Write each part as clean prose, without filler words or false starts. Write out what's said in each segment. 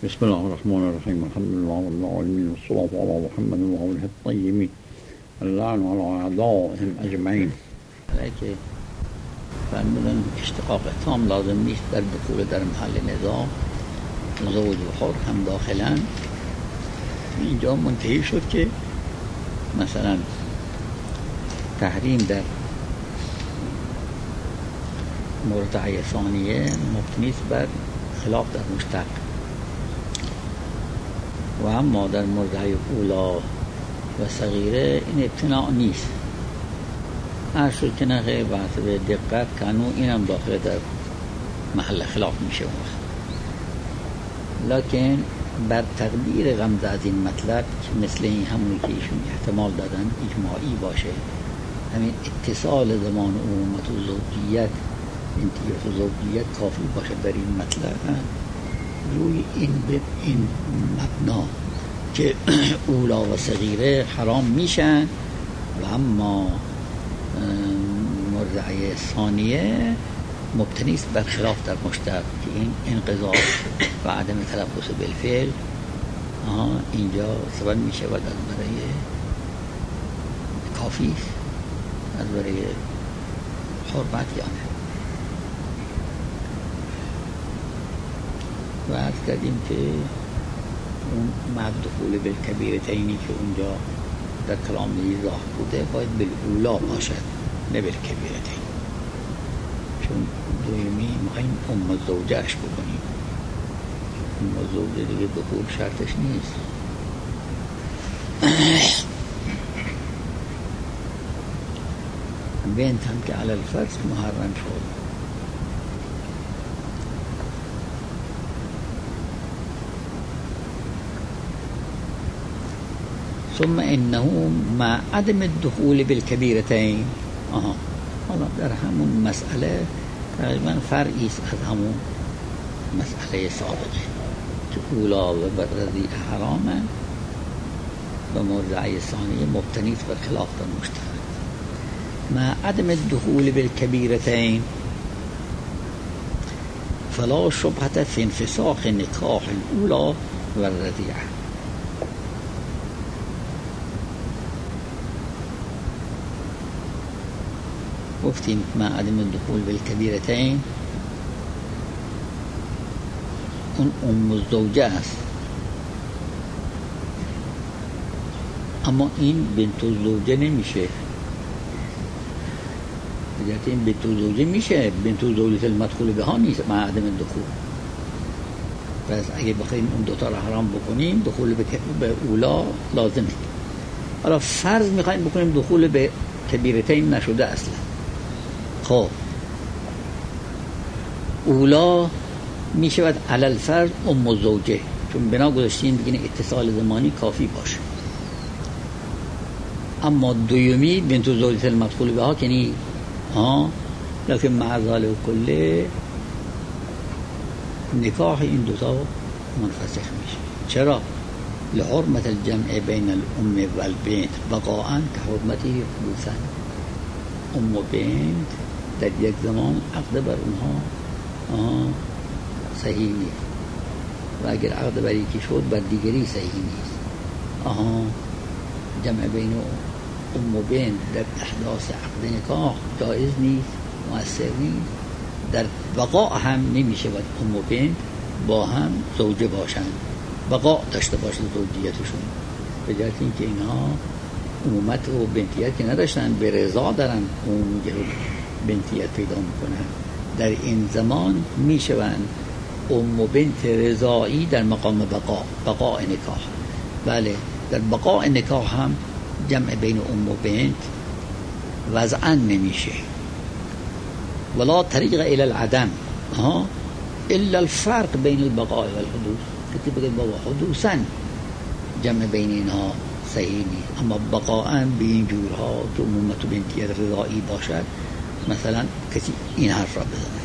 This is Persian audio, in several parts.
بسم الله الرحمن الرحیم. الحمد لله رب العالمین والصلاة علی محمد و آله الطیبین اللعن علی اعدائهم اجمعین. که فرمودن اشتقاق تام لازم نیست در دخول در محل نزاع، زوج و حر هم داخلن. اینجا منتهی شد که مثلا تحریم در مرتعه ثانیه مبتنی بر خلاف در مشتق، و اما در مرتعه اولا و صغیره این ابتناع نیست. هر شد که نخیر بحث به دقت کنو اینم داخل در محل خلاف میشه. لکن بر تقدیر غمزه از این مطلب که مثل این همونی که ایشون احتمال دادن اجماعی باشه، همین اتصال زمان امومت و زوجیت، انتیات و زوجیت کافی باشه در این مطلب، روی این مبنا که اولا و صغیره حرام میشن و اما مرضعه ثانیه مبتنی است بر خلاف در مشتق که این انقضا و عدم تلبس بالفعل اینجا سبب میشه و از برای کافی است، از برای حرمت یا نه. و عرض کردیم که اون مع دخول بالکبیرتینی که اونجا در کلام ظاهر بوده باید بالاولا باشد نه بالکبیرتین، چون دویمی میخواییم ام زوجهش بکنیم. ام زوجه دیگه دخول شرطش نیست. بنت هم که علی الفرض محرم شد. ثم انه مع عدم الدخول بالكبيرتين حالا در همون مسئله تقریبا فرعی است از همون مسئله سابقه که اولا و رضیع حرامه و مرضعه ثانیه مبتنی است بر خلاف در مشتق. مع عدم الدخول بالكبيرتين فلا شبهة في انفساخ نکاح الاولا و الرضیعه. گفتیم مع عدم الدخول بالکبیرتین اون ام الزوجه است، اما این بنت الزوجه نمیشه. این بنت الزوجه میشه، بنت الزوجه المدخول بها نیست مع عدم الدخول. پس اگه بخوایم اون دوتا را حرام بکنیم دخول به اولا لازمه. حالا فرض میخوایم بکنیم دخول به کبیرتین نشده اصلا. خب اولا می شود علی الفرض ام الزوجه، چون بنا گذاشتیم بگین اتصال زمانی کافی باشه. اما دویمی بنت الزوجه المدخول بها که نی لکن مع ذلك کله نکاح این دوتا منفسخ میشه. چرا؟ لحرمت الجمع بین الام و البنت بقاء که حرمتی حدوثا. ام و بنت در یک زمان عقد بر اونها صحیح نیست و اگر عقد بر یکی شد بر دیگری صحیح نیست. جمع بین ام و بنت در احداث عقد نکاح جایز نیست، مؤثر نیست. در بقاء هم نمیشه باید ام و بنت با هم زوجه باشن، بقاء داشته باشه زوجیتشون، به جهت اینکه اینها امومت و بنتیت که نداشتن به رضا دارن اون بنتیت پیدا میکنن. در این زمان میشوند ام و بنت رضایی در مقام بقاء نکاح. بله در بقاء نکاح هم جمع بین ام و بنت وضعا نمیشه. ولا طریق الى العدم الا الفرق بین البقاء و الحدوث. کتی بگید بابا حدوثا جمع بین اینها صحیح نیست، اما بقاءً به این جورها که امومت و بنتیت رضایی باشد مثلا کسی این حرف را بزنه.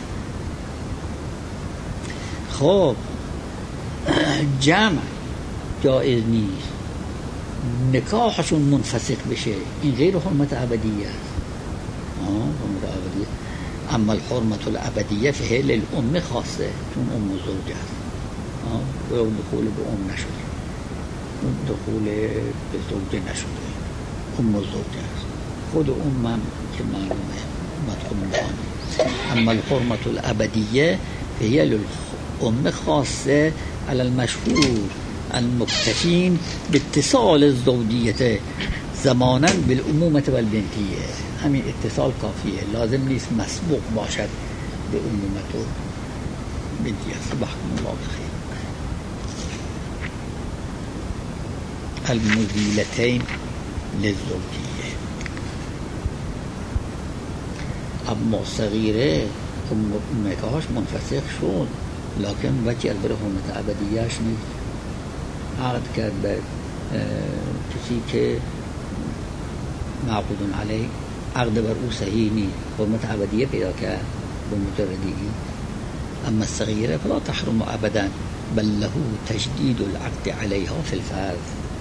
خب جمع جایز نیست، نکاحشون منفسخ بشه، این غیر حرمت ابدیه است. حرمت ابدیه. اما الحرمت الابدیه فهل الام خاصه، چون ام زوجه است. و دخول به نشده، اون دخول به زوجه نشده، زوجه است. خود هم که معلومه مدخول به آن. اما الحرمة الابدیه فهي للأم خاصه على المشهور المكتفين باتصال الزوجیت زمانا بالأمومة والبنتیه. همین اتصال کافیه، لازم نیست مسبوق باشد به امومت و بنتیه. صبحكم الله بخیر. المزیلتین للزوجیه. اما صغیره نکاحش منفسخ شد، لکن وجه بر حرمت ابدیهش نیست. عقد کرد به کسی که معقود علیه، عقد بر او صحیح نیست، حرمت ابدیه پیدا کرد به مجردی. اما الصغیره فلا تحرم ابدا بل له تجدید العقد علیها فی الفرض.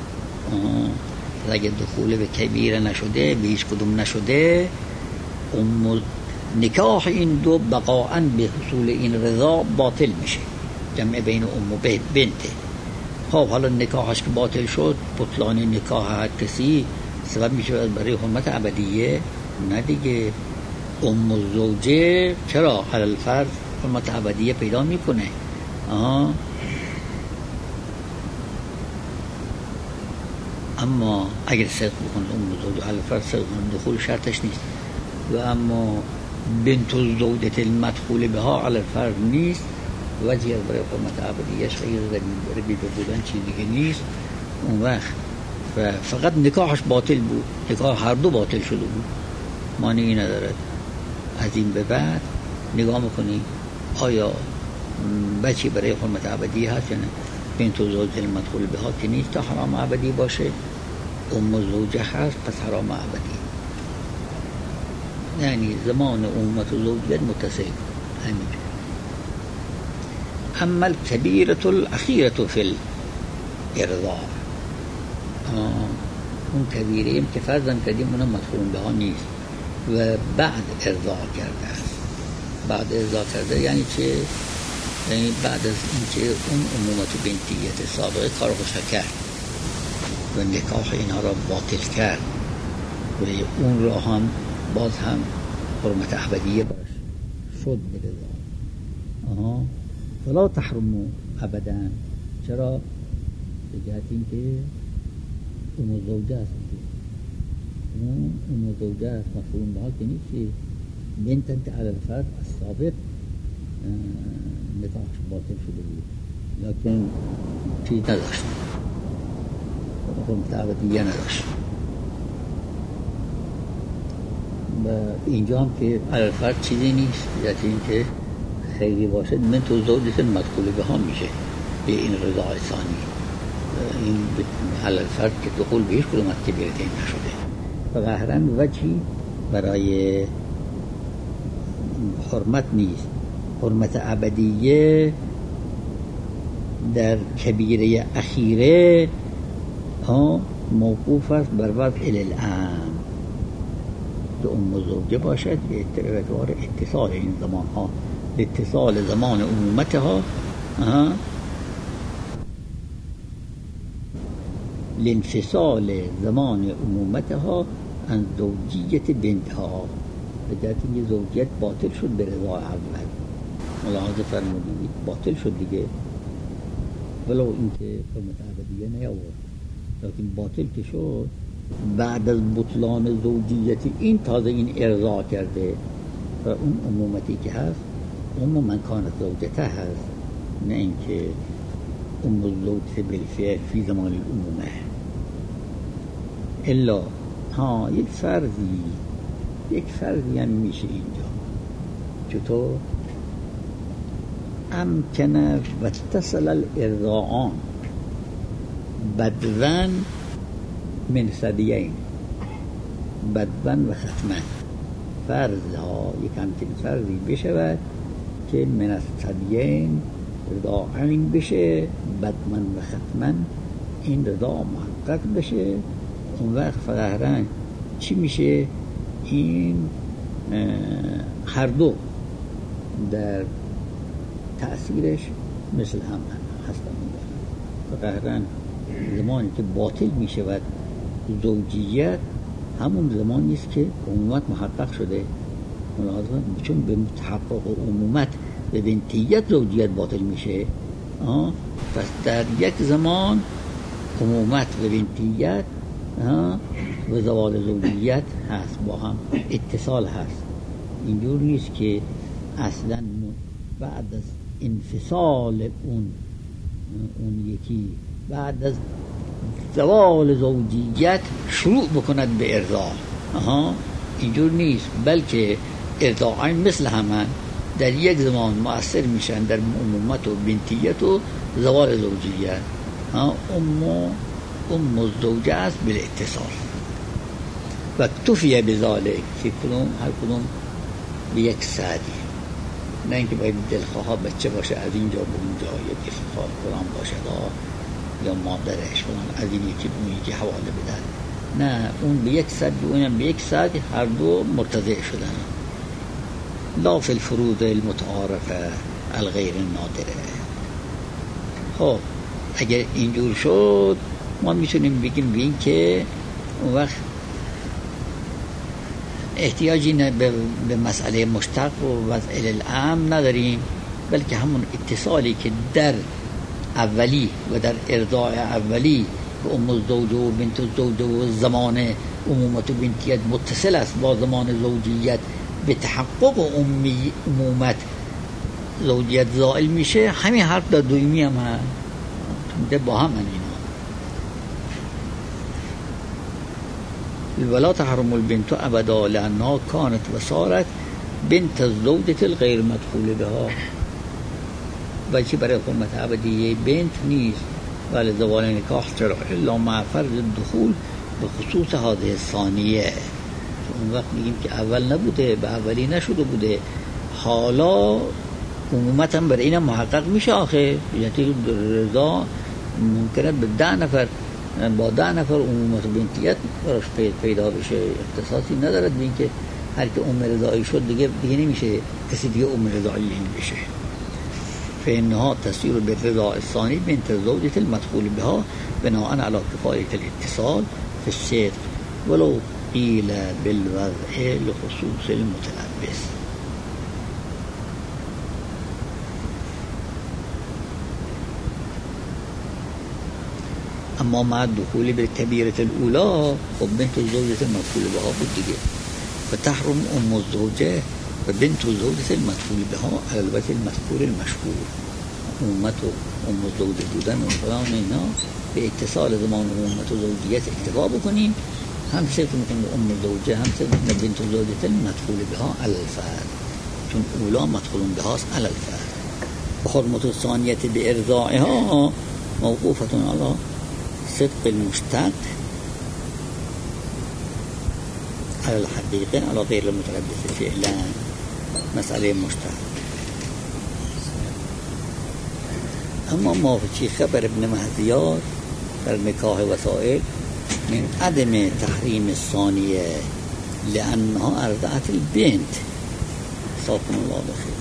اگه دخول به کبیره نشده، به هیچ کدوم نشده، نکاح این دو بقاءً به حصول این رضا باطل میشه، جمع بین ام و بنته. خب حالا نکاحش که باطل شد، بطلان نکاح هر کسی سبب میشه برای حرمت ابدیه؟ نه دیگه. زوجه چرا علی الفرض حرمت ابدیه پیدا میکنه؟ اما اگر صدق بکنه زوجه علی الفرض صدق دخول شرطش نیست. و اما بنت الزوجة المدخول بها علی الفرض نیست، وجه برای حرمت ابدیهش غیر ربیبه بودن چیزی دیگه نیست. اون وقت فقط نکاحش باطل بود، نکاح هر دو باطل شده بود، مانعی ندارد. از این به بعد نگاه میکنی آیا بچه برای حرمت ابدی هست یا نه. بنت الزوجة المدخول بها که نیست تا حرام ابدی باشه، زوجه هست پس حرام ابدی، یعنی زمان امومت و زوجیت متصل همین. اما الكبیرة الاخیرة فی الارضاع، اون کبیره که فرضاً کردیم اونم مدخول بها نیست و بعد ارضاع کرده است. بعد ارضاع کرده یعنی چه؟ یعنی بعد از اینکه اون امومت و بنتیت سابقه کار خوشا کرد و نکاح اینها را باطل کرد و اون را هم باز هم حرمت ابدیه برش شد به رضا. فلا تحرم ابدا. چرا؟ به جهت این که ام زوجه است، ام زوجه است، مفهوم بها که نیست که بنتن علی الفرض السابق نکاحش باطل شده بود لکن چیز نداشت، حرمت ابدیه نداشت. و اینجا هم که علی الفرض چیزی نیست، یعنی این که خیلی باشد من تو زوجه مدخول به هم میشه به این رضا ثانی. این علی الفرض که دخول به هیچ کدوم از کبیرتین نشده، فقهراً وجهی برای حرمت نیست. حرمت ابدیه در کبیره اخیره موقوف است بر وضع الالام که زوجه باشد به اعتبار اتصال این زمان ها، اتصال زمان امومتها لانفصال زمان امومتها عن زوجیت بنتها. به جهت این زوجیت باطل شد به رضا اول، ملاحظه فرمودید باطل شد دیگه، ولو اینکه حرمت ابدیه نیاورد لیکن باطل که شد. بعد از بطلان زوجیت این تازه این ارضا کرده و اون امومتی که هست من کانت زوجته هست، نه اینکه زوجته بالفعل فی زمان الامومه. الا یک فرضی هم میشه اینجا. چطور؟ امکن و اتصل الارضاعان بدون من ثدیین، بدون و ختمن. فرض ها یک همچین فرضی بشود که من الثدیین رضاعین بشه، بدمن و ختمن این رضا محقق بشه. اون وقت فقهراً چی میشه؟ این هر دو در تأثیرش مثل هم هستن و قهرن زمانی که باطل می شود زوجیت همون زمانی است که امومت محقق شده. چون به تحقق امومت به بنتیت زوجیت باطل میشه، پس در یک زمان امومت و بنتیت و زوال زوجیت هست، با هم اتصال هست. اینجور نیست که اصلا بعد از انفصال اون یکی بعد از زوال زوجیت شروع بکند به ارضاع. اینجور نیست، بلکه ارضاعین مثل همان در یک زمان مؤثر میشن در امومت و بنتیت و زوال زوجیت. ام الزوجه است بالاتصال و اکتفی بذالک که هر کدوم به یک سعدی، نه اینکه باید دلخواه بچه باشه از اینجا به اونجا، یا دلخواه فلان باشه یا مادرش فلان از این یکی به اون یکی حواله بدن، نه، اون به یک سعد و اونم به یک سعد، هر دو مرتضع شدن. لا فی الفروض المتعارفه الغیر نادره. خب اگر اینجور شد ما میتونیم بگیم به این که اون وقت احتیاجی به مسئله مشتق و وضع الام نداریم، بلکه همون اتصالی که در اولی و در ارضاع اولی به ام الزوج و بنت الزوج و زمان امومت و بنتیت متصل است با زمان زوجیت، به تحقق امومت زوجیت زائل میشه. همین حرف در دویمی هم هست، با هم اینا. ولا تحرم البنت ابدا لانها كانت وصارت بنت الزوجة الغیر مدخول بها. بلکه برای حرمت ابدیه بنت نیست ولی زوال نکاح چرا الا مع فرض الدخول به خصوص هذه ثانیه. اون وقت میگیم که اول نبوده، به اولی نشده بوده، حالا عمومتا برای اینم محقق میشه. آخه یعنی رضا ممکنه به 10 نفر با 10 نفر عمومت و بنتیت براش پیدا بشه، اختصاصی ندارد به این که هر که ام رضایی شد دیگه نمیشه کسی دیگه ام رضایی بشه. فإنها تسير بالرضا الثاني بنت الزوجة المدخول بها بناء على كفاية الاتصال في الصدق ولو قيل بالوضع لخصوص المتلبس. اما مع الدخول بالكبيرة الأولى وبنت الزوجة المدخول بها بالدقيق فتحرم ام الزوجة وبنت الزوجة المدخول بها على الوجه المذكور المشهور. امومت و ام الزوجة بودن و فلان اینا به اتصال زمان امومت و زوجیت اکتفا بکنیم، هم صرف میکنیم ام الزوجة، هم صرف میکنیم بنت الزوجة المدخول بها على الفرد، چون اولا مدخول بهاست على الفرد. وحرمت الثانية بإرضاعها موقوفة على صدق المشتق على الحقيقة على غير المتلبس فعلا. مسئله مشتق. اما ما في خبر ابن مهدیار در نکاح وسائل من عدم تحریم الثانیه لانها ارضعت البنت صاحب الله بخیر.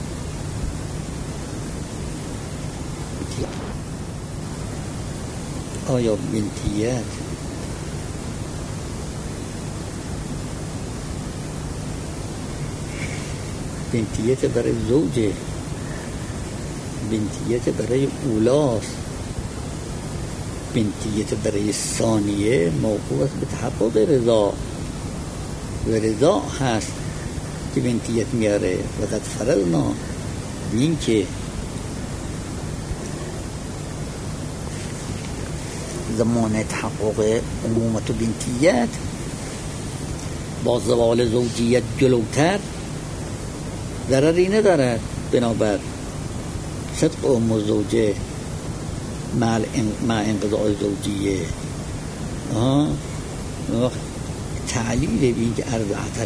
آیا بنتیت برای زوجه، بنتیت برای اولاست، بنتیت برای ثانیه موقوف است به تحقق رضا و رضا هست که بنتیت میاره. و قد فرضنا بین که زمان تحقق امومت و بنتیت با زوال زوجیت جلوتر ضرری ندارد، بنابر صدق ام الزوجه مع انقضاء زوجیه. وقت تعلیل بین که ارضعت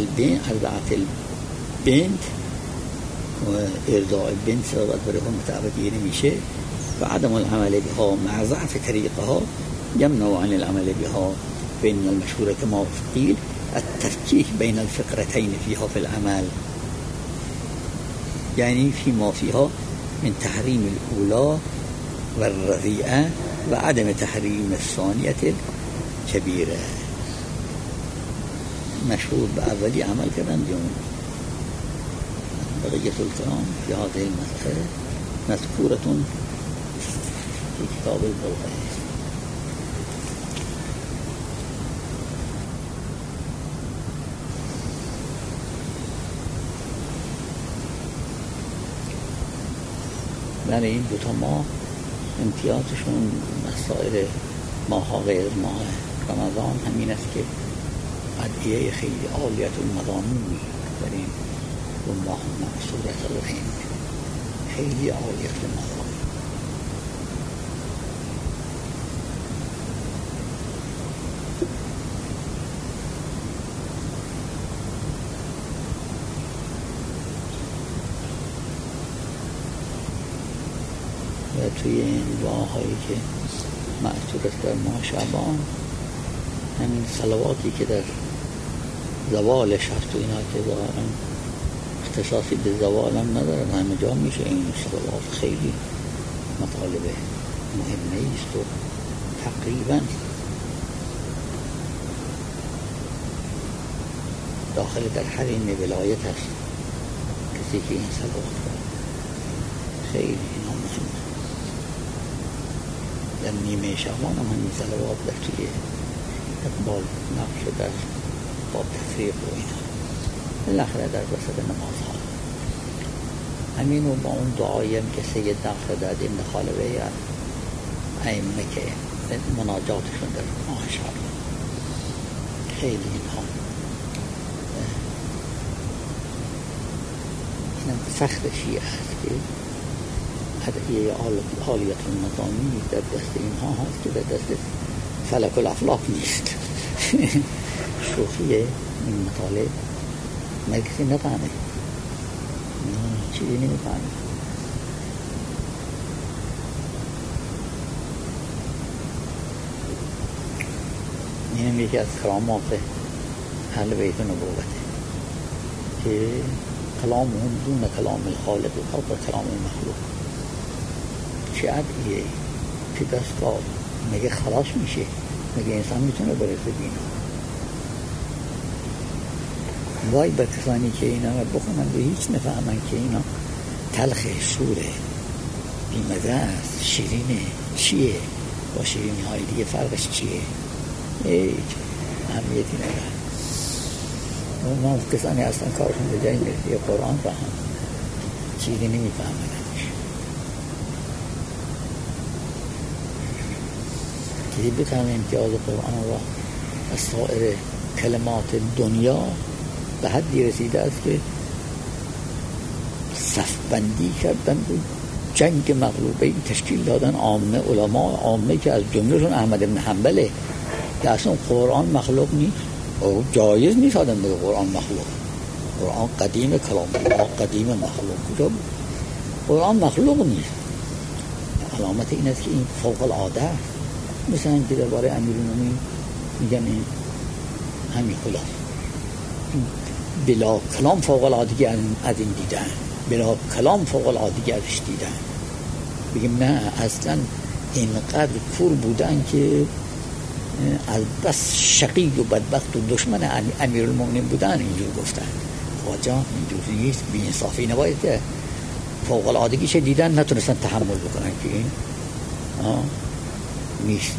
البنت و ارضاع البنت سبب برای حرمت ابدیه نمیشه و عدم العمل بها مع ضعف طریقها يمنع عن العمل بها. فإن المشهور كما قيل التفكيك بين الفقرتين فيها في العمل، يعني فيما فيها من تحريم الأولى و رضیعه و عدم تحریم ثانیت کبیره. مشهور به اولی عمل کردن بیون بقیة الكلام في هذه المسألة مذكورة في كتاب البلغة. برای این دوتا ماه امتیازشون مسائل ماها غیر ماه رمضان همین است که ادعیه خیلی عالیت المضامینی در این دو ماه سورة الهند خیلی عالیت المضامین. و توی این دعاهایی که معصور است در ماه شعبان همین صلواتی که در زوال شهست و اینا که ظاهرا اختصاصی به زوال هم ندارن همه جا میشه این صلوات خیلی مطالب مهمه است و تقریبا داخل در حریم ولایت هست کسی که این صلوات خیلی اینا مهمه. در نیمه شعبان هم همین صلوات در توی اقبال نقش در با تفریق و اینا بالاخره در وسط نماز ها همین و با اون دعایی هم که سید نقش داد این خالوه ائمه که مناجاتشون در ماه شعبان خیلی اینها اینم فخر شیعه هست که ادعیه عالیت المضامین در دست اینها هست که در دست فلک الافلاک نیست. شوخیه این مطالب مگسی نفهمه چیزی نمیفهمه. این یکی از کرامات اهل بیت نبوته که کلامهم دون کلام الخالق و فوق کلام المخلوق. چه ادعیه که دستگاه مگه خلاص میشه؟ مگه انسان میتونه برسه بینا؟ وای بر کسانی که اینا بخونن به هیچ نفهمن که اینا تلخ شوره بیمزه است شیرینه. چیه با شیرینی های دیگه فرقش چیه؟ هیچ اهمیتی نداره. اون کسانی هستن کارشون به جایی میرسه قرآن فهم چیزی نمیفهمن. که بتونه امتیاز قرآن و از سایر کلمات دنیا به حدی رسیده است که صف بندی کردن و جنگ مغلوبه تشکیل دادن عامه علما عامه که از جملهشون احمد بن حنبله که اصلا قرآن مخلوق نیست و جایز نیست آدم بگه قرآن مخلوق. قرآن قدیم کلام الله قدیم مخلوق کجا بود؟ قرآن مخلوق نیست. علامت این است که این فوق العاده است. مثل این که درباره امیرالمومنین میگن این همین خلاص بلا کلام فوق العادگی از این دیدن بلا کلام فوق العادگی ازش دیدن. بگیم نه اصلا اینقدر کور بودن که از بس شقی و بدبخت و دشمن امیرالمومنین بودن اینجور گفتن. خواجه اینجور نیست، بی انصافی نباید که فوق العادگیش دیدن نتونستن تحمل بکنن که این نیست.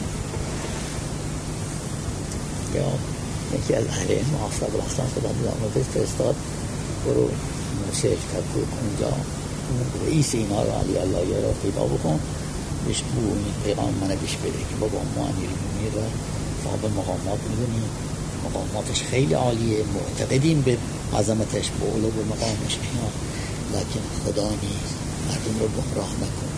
یا یکی از اهل علم محافظه بلحسن خدا مدامه فرستاد برو موسیج کرد اونجا رئیس اینا رو علی اللهی را پیدا بکن بهش بو این پیغام منه بهش بده که بابا ما امیرالمومنین را صاحب مقامات میدونیم، مقاماتش خیلی عالیه، معتقدیم به عظمتش به علو به مقامش اینا، لیکن خدا نیست، مردم رو گمراه نکن.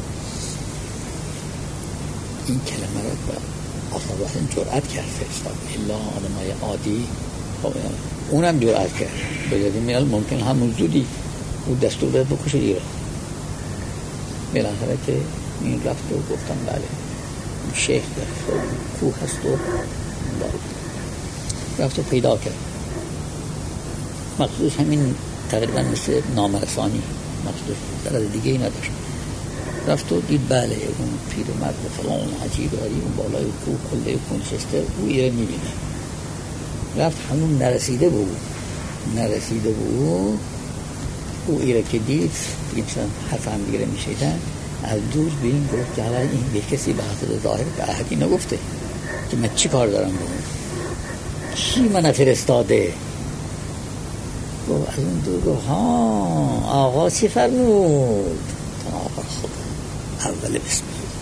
این کلمه را آخر وقت جرأت کرد فرستاد الا آدمای عادی اونم جرأت کرد بگردیم میال ممکن همون زودی او دستور داد بکشه ایران. بالاخره که این رفت و گفتن بله شیخ در کوه هست و رفت و پیدا کرد. مخصوص همین تقریبا مثل نامرسانی مخصوص در دیگه ای نداشت. رفت و دید بله اون پیرمرد فلان عجیب غریب اون بالای کوه کله کوه نشسته، او ایره میبینه. رفت همون نرسیده بود او ایره که دید دیگه مثلا حرف هم دیگه میشیدن، از دور به این گفت که حالا این به کسی به حسد ظاهر به احدی نگفته که من چی کار دارم بگم، کی من فرستاده؟ گفت از اون دور گفت ها آقا چی فرمود؟ آقا خب اول بسم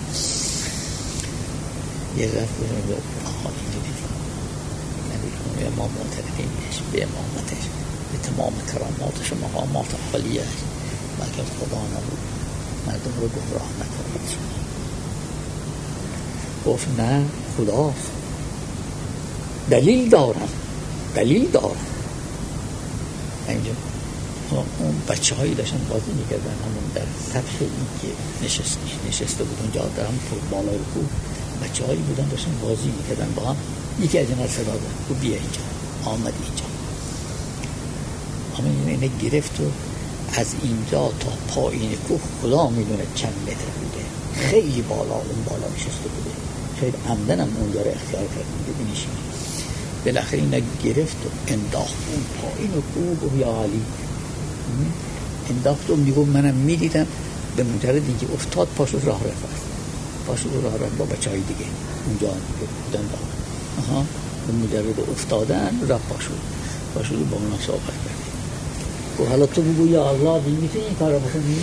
یه رفت بزن آقا اینجوری نبی کنم ما معترفیم به امامتش به تمام کراماتش و مقامات عالیه، بلکه خدا نبود مردم رو گمراه نکنید. گفت نه خداست، دلیل دارم اینجا اون بچه هایی داشتن بازی میکردن همون در سطح این که نشسته بود اونجا در هم بالای کوه بچه هایی بودن داشتن بازی میکردن با هم. یکی از اینا صدا داد و بیا اینجا، آمد اینجا، همه اینه گرفت و از اینجا تا پایین کوه خدا میدونه چند متر بوده، خیلی اون بالا نشسته بوده، شاید عمدن هم اونجا رو اختیار کردن ببینیش. بالاخره اینا گرفت و انداخت اون پایین و کوه و یا علی انداخت و میگو منم میدیدم. به مجرد اینکه افتاد پاشو راه رفت با بچه های دیگه اونجا بودن دارن. به مجرد افتادن رفت پاشو با اونا صحبت کرد. و حالا تو بگو یا الله میتونی این کار رو بکنی؟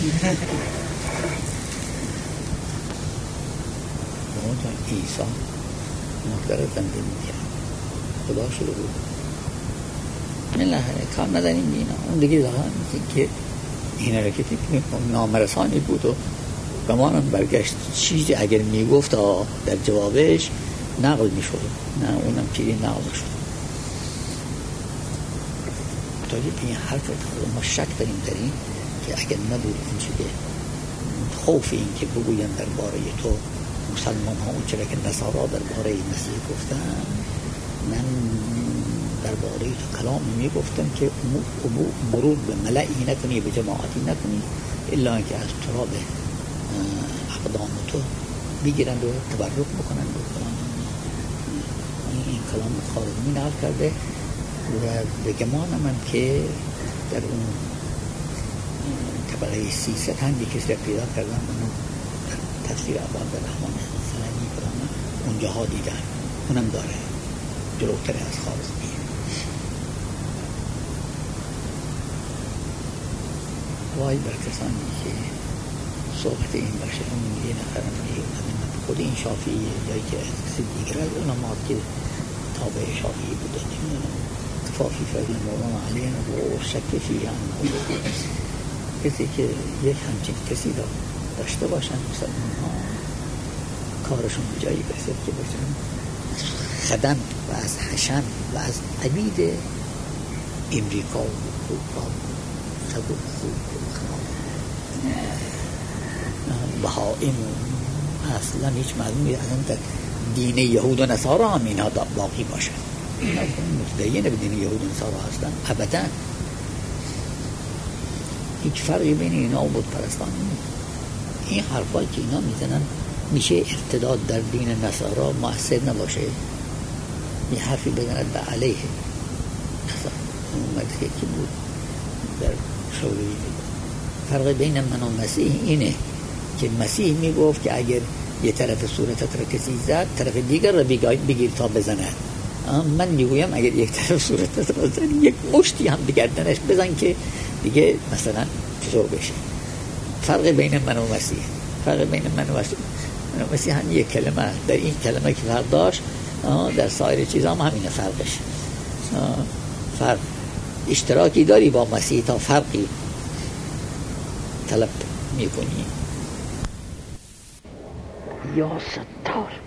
عیسی مقدر زنده میگه خدا شده بود من کار نداریم بینا. اون دیگه دارن که این حرکتی که نامرسانی بود و گمانم برگشت چیزی اگر میگفت در جوابش نقل میشد، نه اونم چیزی نقل شد. تاجی به این حرف ما شک داریم در این که اگر نبود این چیزه خوف این که بگوین درباره تو مسلمان ها اون چرا که نصارا درباره مسیح گفتن، من درباره تو کلامی میگفتم که مرور به ملعی نکنی به جماعتی نکنی الا اینکه از تراب اقدام تو بگیرن و تبرک بکنن. این کلام خارزمی نقل کرده و به گمان من که در اون طبقه 300 هم یک کسی را پیدا کردن، اونو در تفسیر عباد رحمان سلمی کردن اونجاها دیدن، اونم داره جلوتر از خارزمی. وای بر کسانی که صحبت این باشه اون یه نفرم خود این شافعی جایی که کسی دیگر از علمات که تابع شافعی بوده نمیدونم کفافی فضل مولانا علیه و شکفی هم کسی که یک همچین کسی داشته باشن مسلمان ها کارشون بجایی برسد که باشن خدم و از حشم و از عبید امریکا و اروپا خب و خوب بهائم اصلا هیچ معلومی اصلا در دین یهود و نصارا هم اینا باقی باشن، اینا متدینه به دین یهود و نصارا هستن ابدا، هیچ فرقی بین اینا و بت پرستان نیست. این حرفایی که اینا میزنن میشه ارتداد در دین نصارا مؤثر نباشه، این حرفی بزنن به علیه نصارا. اون مدرسه که بود در شوری فرق بین من و مسیح اینه که مسیح میگفت که اگر یه طرف صورتت را کسی زد طرف دیگر را بگیر تا بزنه. من میگویم اگر یک طرف صورتت را زد یک مشتی هم به گردنش بزن که دیگه مثلا چطور بشه. فرق بین من و مسیح هم یک کلمه، در این کلمه که فرق داشت در سایر چیزا هم همینه فرقش. فرق اشتراکی داری با مسیح تا فرقی طلب میکنی. یا ستار